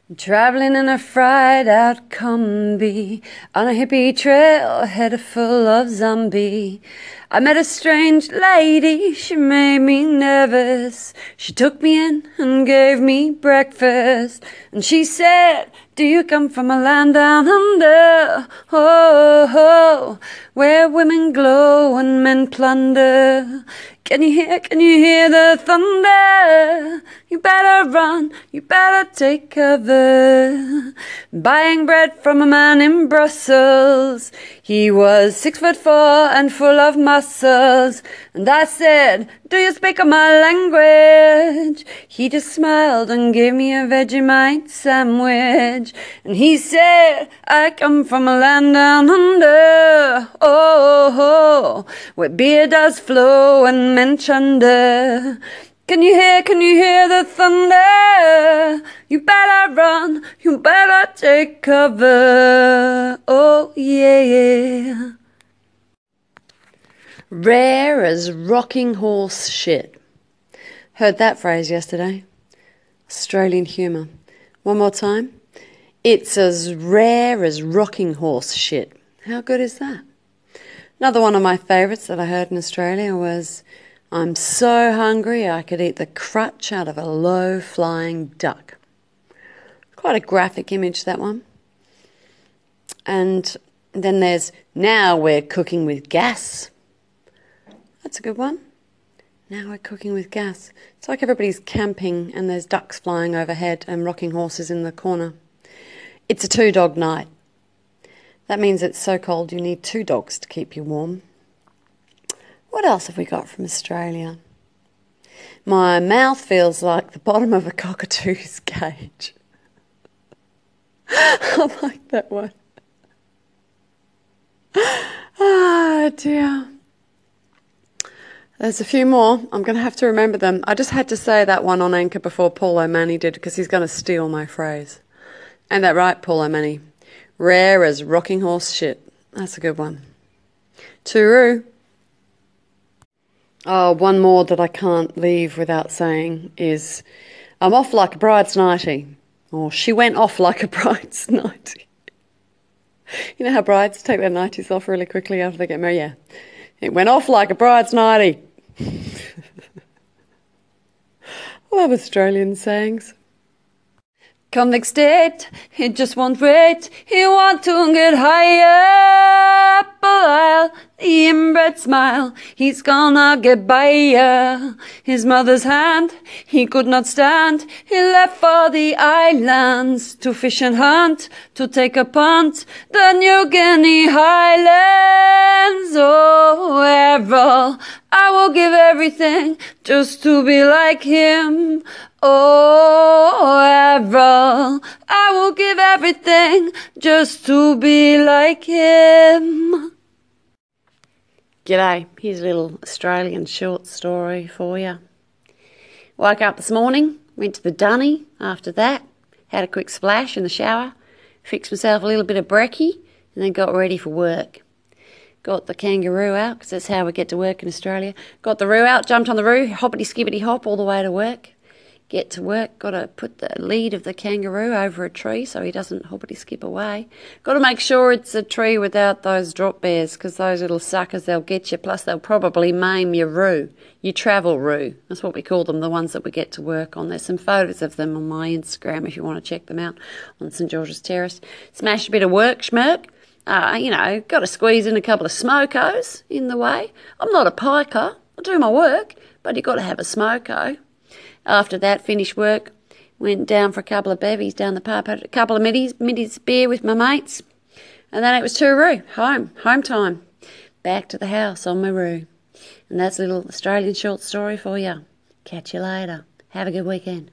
Traveling in a fried-out Kombi on a hippie trail, head full of zombie. I met a strange lady, she made me nervous. She took me in and gave me breakfast. And she said, do you come from a land down under? Oh, oh, where women glow and men plunder. Can you hear the thunder? You better run, you better take cover. Buying bread from a man in Brussels. He was 6'4" and full of muscles. And I said, do you speak my language? He just smiled and gave me a Vegemite sandwich. And he said, I come from a land down under. Oh, oh, where beer does flow and men chunder. Can you hear the thunder? You better run, you better take cover. Oh, yeah. Rare as rocking horse shit. Heard that phrase yesterday. Australian humour. One more time. It's as rare as rocking horse shit. How good is that? Another one of my favourites that I heard in Australia was, I'm so hungry I could eat the crutch out of a low-flying duck. Quite a graphic image, that one. And then there's, now we're cooking with gas. That's a good one. Now we're cooking with gas. It's like everybody's camping and there's ducks flying overhead and rocking horses in the corner. It's a 2-dog night. That means it's so cold you need 2 dogs to keep you warm. What else have we got from Australia? My mouth feels like the bottom of a cockatoo's cage. I like that one. Ah, dear. There's a few more. I'm going to have to remember them. I just had to say that one on Anchor before Paul O'Mahony did because he's going to steal my phrase. Ain't that right, Paul O'Mahony? Rare as rocking horse shit. That's a good one. Tooroo. Oh, one more that I can't leave without saying is, I'm off like a bride's nightie. Or she went off like a bride's nightie. You know how brides take their nighties off really quickly after they get married? Yeah. It went off like a bride's nightie. I love Australian sayings. Convict state, he just won't wait. He want to get higher up a while. The inbred smile, he's gonna get by ya. His mother's hand, he could not stand. He left for the islands to fish and hunt, to take a punt. The New Guinea highlands, oh, Errol, I will give everything just to be like him. Oh, Errol, I will give everything just to be like him. G'day, here's a little Australian short story for you. Woke up this morning, went to the dunny after that, had a quick splash in the shower, fixed myself a little bit of brekkie, and then got ready for work. Got the kangaroo out, because that's how we get to work in Australia. Got the roo out, jumped on the roo, hoppity-skippity hop all the way to work. Get to work, got to put the lead of the kangaroo over a tree so he doesn't hoppity-skip away. Got to make sure it's a tree without those drop bears, because those little suckers, they'll get you, plus they'll probably maim your roo, your travel roo. That's what we call them, the ones that we get to work on. There's some photos of them on my Instagram if you want to check them out on St George's Terrace. Smashed a bit of work, schmirk. Got to squeeze in a couple of smokos in the way. I'm not a piker, I do my work, but you've got to have a smoko. After that, finished work, went down for a couple of bevies down the pub, had a couple of middies beer with my mates, and then it was Tooroo, home time, back to the house on my roo. And that's a little Australian short story for you. Catch you later. Have a good weekend.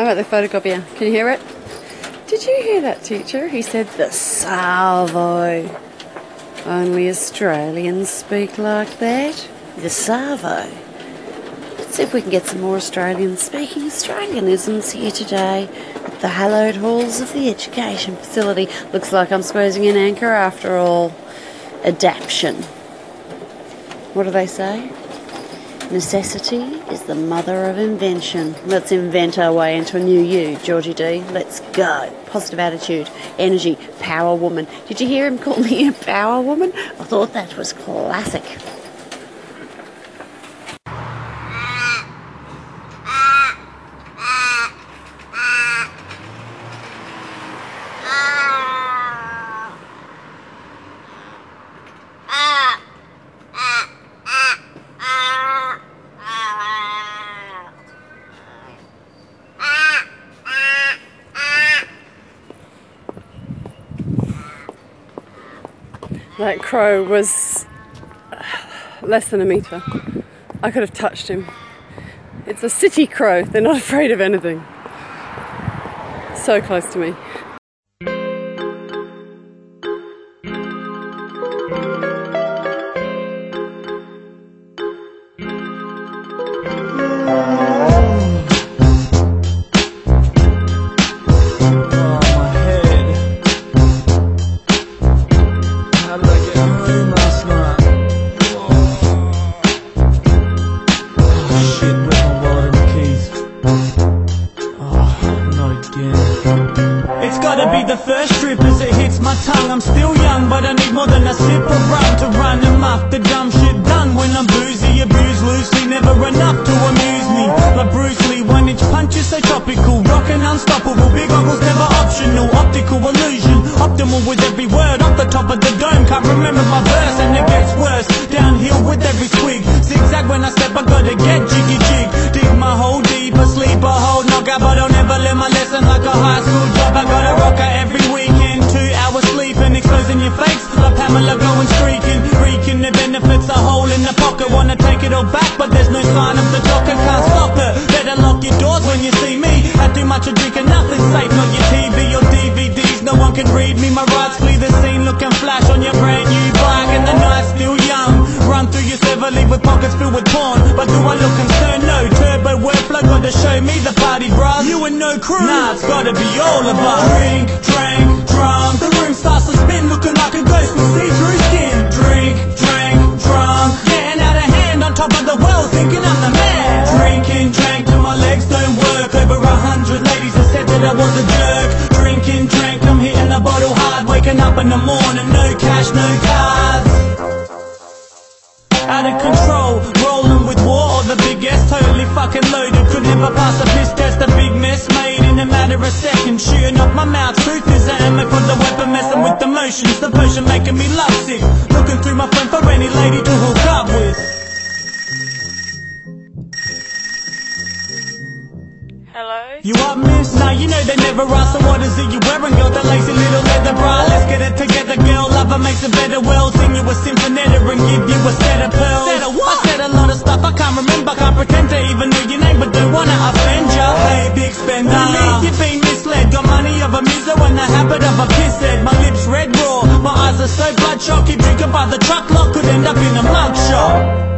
about the photocopier. Can you hear it? Did you hear that, teacher? He said the Savo. Only Australians speak like that. The Savo. Let's see if we can get some more Australians speaking Australianisms here today at the hallowed halls of the education facility. Looks like I'm squeezing an anchor after all. Adaption. What do they say? Necessity is the mother of invention. Let's invent our way into a new you, Georgie D. Let's go. Positive attitude, energy, power woman. Did you hear him call me a power woman? I thought that was classic. That crow was less than a metre. I could have touched him. It's a city crow. They're not afraid of anything. So close to me. It's gotta be the first strip as it hits my tongue. I'm still young, but I need more than a sip of rum to run amok. The dumb shit done when I'm boozy, abused loosely, never enough to amuse me. Like Bruce Lee, 1-inch punches so topical, rockin' unstoppable, big goggles never optional, optical illusion, optimal with every word off the top of the dome. Can't remember my verse and it gets worse, downhill with every swig, zigzag when I step, I gotta get jiggy jig. Dig my hole deep, asleep a whole knockout, but I'll never learn my lesson like a high school job. I got a rocker every weekend, 2 hours sleeping, exposing your fakes like Pamela going streaking, reeking the benefits, a hole in the pocket. Wanna take it all back, but there's no sign of the doctor, can't stop it. Better lock your doors when you see me. Had too much of drinking, nothing safe, not your TV or DVDs. No one can read me, my rights flee the scene, looking flash on your brand new bike, and the night's still young. Run through your Chevrolet with pockets filled with porn, but do I look concerned? No, turbo workflow, gotta show me the party, bruh. You and no crew, nah, it's gotta be all of us. Drink, drank, drunk, the room starts to spin, looking like a ghost with see-through skin. Drink, drank, drunk, getting out of hand, on top of the world, thinking I'm the man. Drinking, drank till my legs don't work, over 100 ladies have said that I was a jerk. Drinking, drank, I'm hitting the bottle hard, waking up in the morning, no cash, no cars. Out of control, rolling with war or the big S, totally fucking loaded, could never pass a piss test, a big mess made in a matter of seconds, shooting off my mouth, truth is an ammo for the weapon, messing with the motions, the potion making me lovesick, looking through my phone for any lady to hook up with. Hello? You up, miss? Nah, you know they never ask, so what is it you wearing, girl? That lacy little leather bra, let's get it together, girl. Lover makes it better, well, sing you a symphonetta and give you a set of pearls. Set of what? I said a lot of stuff I can't remember, can't pretend to even know your name, but don't wanna offend ya. Hey, big spender, you've been misled, got money of a muso and the habit of a pisshead. My lips red raw, my eyes are so bloodshot, keep drinking by the truck lot, could end up in a mugshot.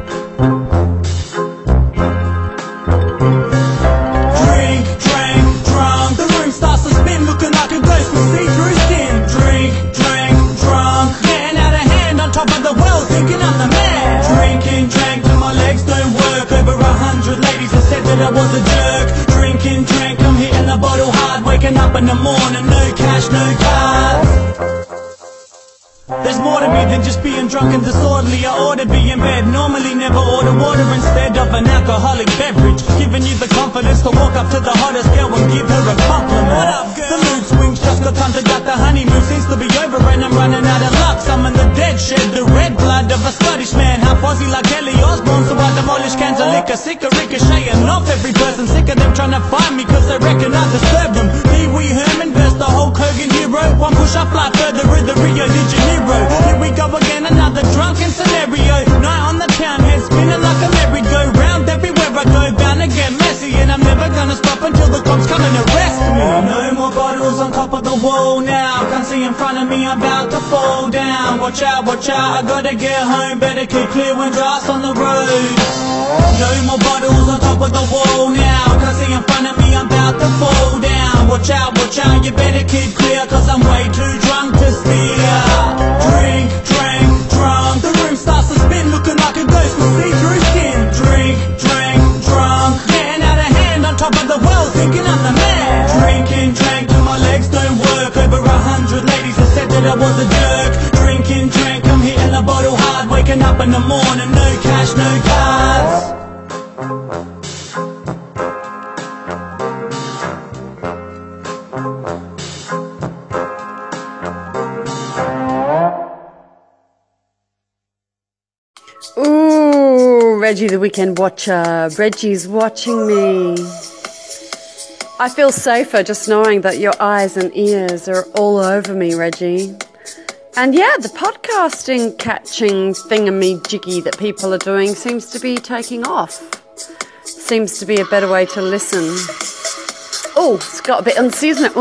I was a jerk, drinking, drank, I'm hitting the bottle hard, waking up in the morning, no cash, no cars. There's more to me than just being drunk and disorderly. I ought to be in bed, normally never order water instead of an alcoholic beverage, giving you the confidence to walk up to the hottest girl and give her a compliment. What up, girl? The mood swings, just got time to duck, the honeymoon seems to be over and I'm running out of luck. Summon the dead, shed the red blood of a Scottish man, half Aussie like Kelly Osbourne, so I demolish cans of liquor, sick of ricocheting off every person, sick of them trying to find me cause they reckon I disturb them. Pee Wee Herman versus the Hulk Hogan hero, one push I fly further in the Rio de Janeiro. Here we go again, another drunken scenario, night on the town, head spinning like a merry-go-round, everywhere I go, bound to get messy, and I'm never gonna stop until the cops come in. front of me, I'm about to fall down. Watch out, I gotta get home. Better keep clear when grass on the road. No more bottles on top of the wall now. Cause see in front of me, I'm about to fall down. Watch out, you better keep clear. Cause I'm way too drunk to steer. Drink, drunk. The room starts to spin, looking like a ghost with see-through skin. Drink, drunk. Getting out of hand on top of the world, thinking I'm the man. Drinking, till my legs don't work. Over 100 ladies have said that I was a jerk. Drinking, I'm hitting the bottle hard. Waking up in the morning, no cash, no cards. Ooh, Reggie the Weekend Watcher. Reggie's watching me. I feel safer just knowing that your eyes and ears are all over me, Reggie. And yeah, the podcasting catching thingamajiggy that people are doing seems to be taking off. Seems to be a better way to listen. Oh, it's got a bit unsy, isn't it?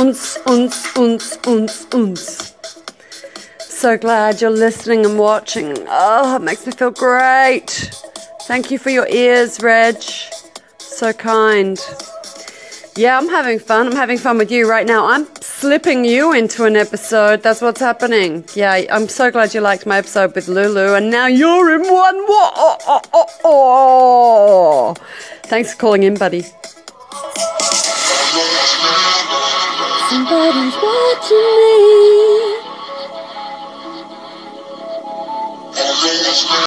Uns. So glad you're listening and watching. Oh, it makes me feel great. Thank you for your ears, Reg. So kind. Yeah, I'm having fun. I'm having fun with you right now. I'm slipping you into an episode. That's what's happening. Yeah, I'm so glad you liked my episode with Lulu, and now you're in one. Thanks for calling in, buddy. Somebody's watching me.